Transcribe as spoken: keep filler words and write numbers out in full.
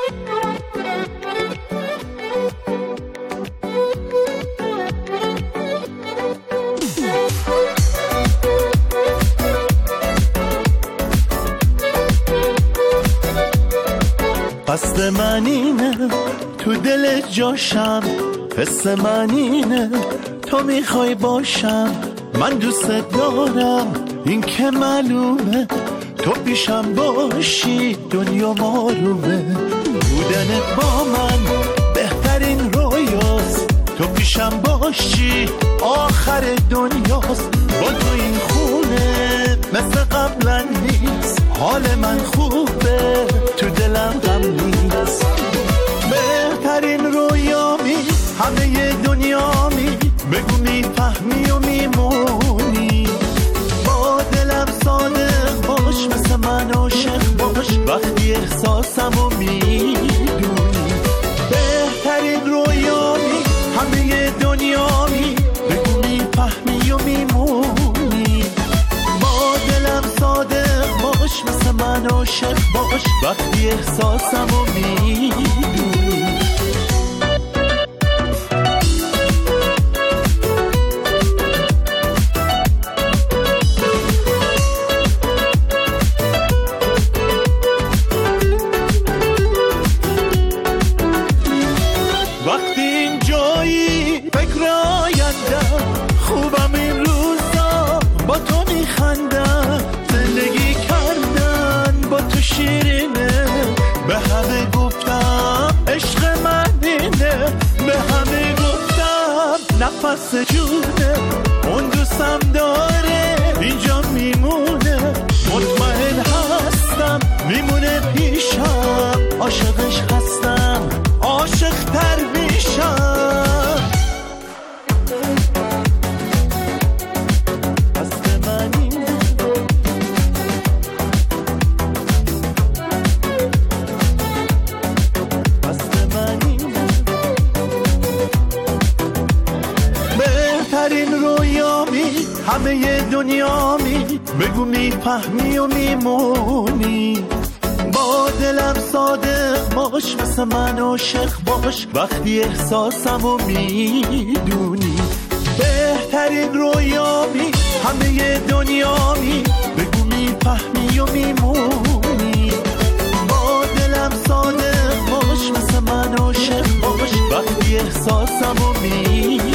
قصد من اینه تو دل جاشم، حس من اینه تو میخوای باشم، من دوست دارم این که معلومه، تو پیشم باشی دنیا مارومه، بودنت با من بهترین رویاست، تو پیشم باشی آخر دنیاست، با تو این خونه مثل قبلا نیست، حال من خوبه تو دلم غم نیست، بهترین رویامی همه دنیامی، بگو میفهمی و میمونی، با دلم صادق باش، مثل من عاشق باش، وقتی احساسمو میدونی، بهترین رویامی همه دنیامی، بگو میفهمی و میمونی، با دلم صادق باش، مثل من عاشق باش، وقتی احساسمو میدونی. وقتی این جایی فکر آیندم، خوبم این روزا با تو میخندم، زندگی کردن با تو شیرینه، به همه گفتم عشق من اینه، به همه گفتم نفس جونه، اون دوستم داره اینجا میمونه، مطمئن هستم میمونه پیشم، عاشقش هستم عاشق تر میشم، قصد من اینه قصد من اینه بهترین رویامی همه دنیامی، بگو میفهمی و میمونی، با دلم صادق باش، مثل من عاشق باش، وقتی احساسمو میدونی، بهترین رویامی همه دنیامی، بگو میفهمی و میمونی، با دلم صادق باش، مثل من عاشق باش، وقتی احساسمو میدونی.